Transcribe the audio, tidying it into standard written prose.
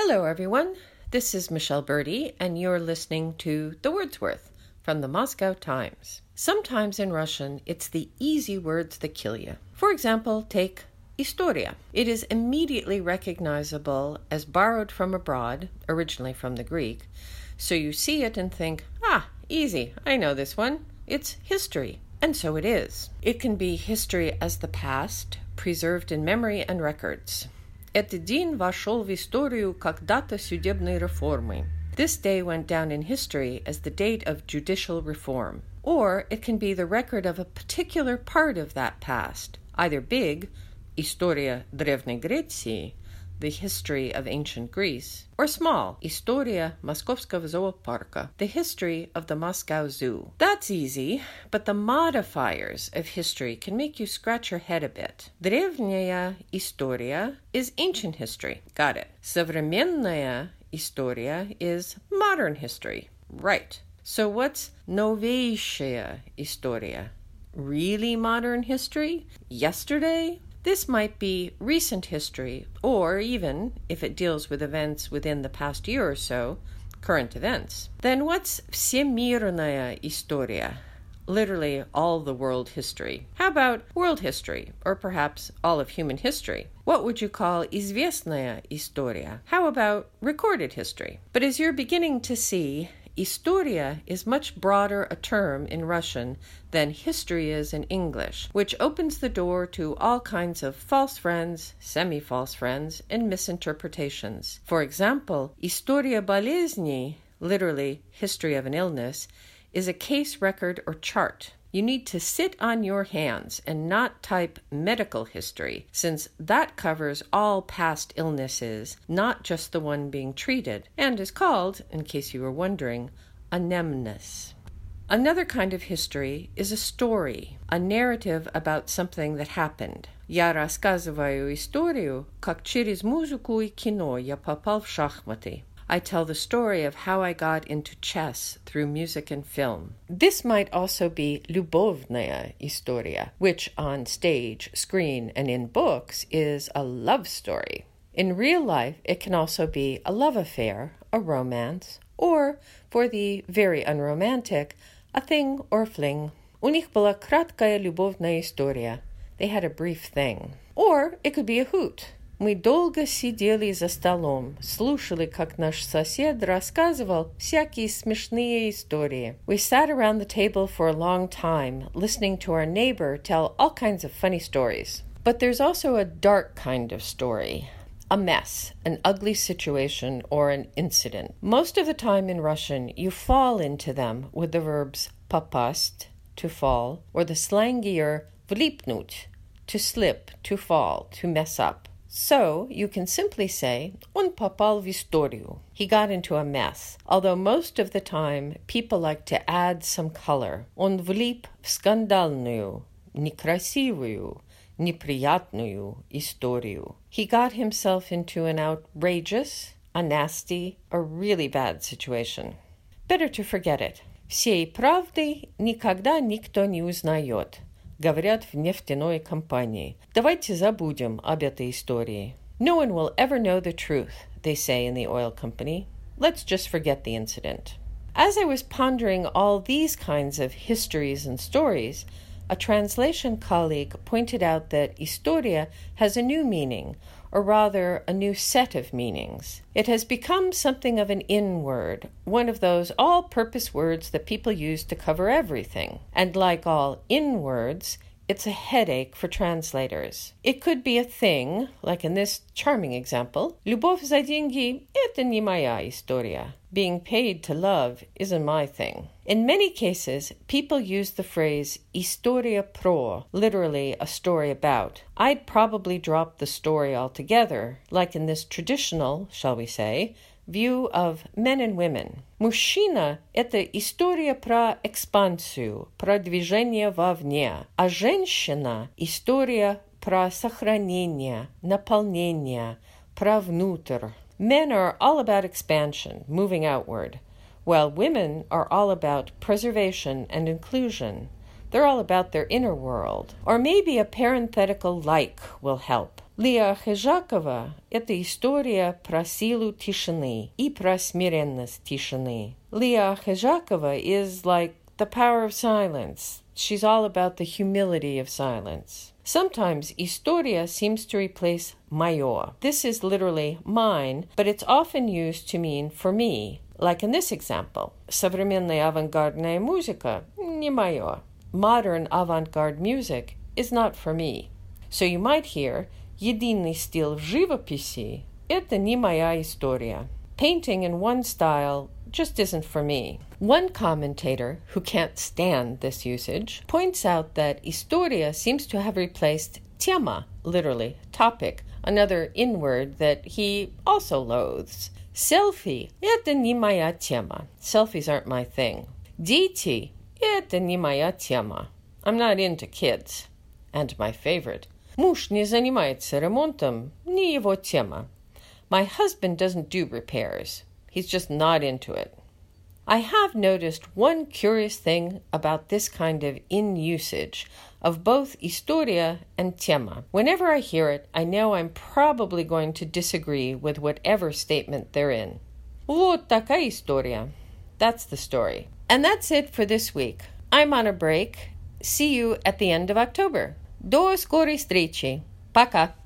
Hello, everyone. This is Michelle Birdie, and you're listening to The Wordsworth from the Moscow Times. Sometimes in Russian, it's the easy words that kill you. For example, take Istoria. It is immediately recognizable as borrowed from abroad, originally from the Greek, so you see it and think, easy, I know this one. It's history. And so it is. It can be history as the past, preserved in memory and records. Этот день вошел в историю как дата судебной реформы. This day went down in history as the date of judicial reform. Or it can be the record of a particular part of that past, either big, История Древней Греции, the history of ancient Greece, or small, История Московского зоопарка, the history of the Moscow Zoo. That's easy, but the modifiers of history can make you scratch your head a bit. Древняя история is ancient history. Got it. Современная история is modern history. Right. So what's новейшая история? Really modern history? Yesterday? This might be recent history, or even, if it deals with events within the past year or so, current events. Then what's всемирная история? Literally all the world history. How about world history, or perhaps all of human history? What would you call известная история? How about recorded history? But as you're beginning to see, Istoria is much broader a term in Russian than history is in English, which opens the door to all kinds of false friends, semi-false friends, and misinterpretations. For example, История болезни, literally history of an illness, is a case record or chart. You need to sit on your hands and not type medical history, since that covers all past illnesses, not just the one being treated, and is called, in case you were wondering, anamnes. Another kind of history is a story, a narrative about something that happened. Я рассказываю историю, как через музыку и кино я попал в шахматы. I tell the story of how I got into chess through music and film. This might also be любовная история, which on stage, screen, and in books is a love story. In real life, it can also be a love affair, a romance, or, for the very unromantic, a thing or fling. У них была краткая любовная история. They had a brief thing. Or it could be a hoot. Мы долго сидели за столом, слушали, как наш сосед рассказывал всякие смешные истории. We sat around the table for a long time, listening to our neighbor tell all kinds of funny stories. But there's also a dark kind of story. A mess, an ugly situation, or an incident. Most of the time in Russian, you fall into them with the verbs попасть, to fall, or the slangier влипнуть, to slip, to fall, to mess up. So, you can simply say, он попал в историю. He got into a mess. Although most of the time, people like to add some color. Он влип в скандальную, некрасивую, неприятную историю. He got himself into an outrageous, a nasty, a really bad situation. Better to forget it. Всей правды никогда никто не узнает. Говорят в нефтяной компании. Давайте забудем об этой истории. No one will ever know the truth, they say in the oil company. Let's just forget the incident. As I was pondering all these kinds of histories and stories, a translation colleague pointed out that Istoria has a new meaning, or rather a new set of meanings. It has become something of an in-word, one of those all-purpose words that people use to cover everything. And like all in-words, it's a headache for translators. It could be a thing, like in this charming example, «Любовь за деньги – это не моя история». Being paid to love isn't my thing. In many cases, people use the phrase «история про», literally a story about. I'd probably drop the story altogether, like in this traditional, shall we say, view of men and women. Мужчина – это история про экспансию, про движение вовне, а женщина – история про сохранение, наполнение, про внутрь. Men are all about expansion, moving outward, while women are all about preservation and inclusion. They're all about their inner world. Or maybe a parenthetical like will help. Лия Хижакова – это история про силу тишины и про смиренность тишины. Лия Хижакова is like the power of silence. She's all about the humility of silence. Sometimes история seems to replace моё. This is literally mine, but it's often used to mean for me. Like in this example, современная авангардная музыка – не моё. Modern avant-garde music is not for me. So you might hear единый стиль в живописи – это не моя история. Painting in one style just isn't for me. One commentator, who can't stand this usage, points out that история seems to have replaced тема, literally, topic, another in-word that he also loathes. Selfie – это не моя тема. Selfies aren't my thing. Дети – это не моя тема. I'm not into kids. And my favorite – муж не занимается ремонтом, не его тема. My husband doesn't do repairs. He's just not into it. I have noticed one curious thing about this kind of in-usage of both история and тема. Whenever I hear it, I know I'm probably going to disagree with whatever statement they're in. Вот такая история. That's the story. And that's it for this week. I'm on a break. See you at the end of October. До скорой встречи. Пока.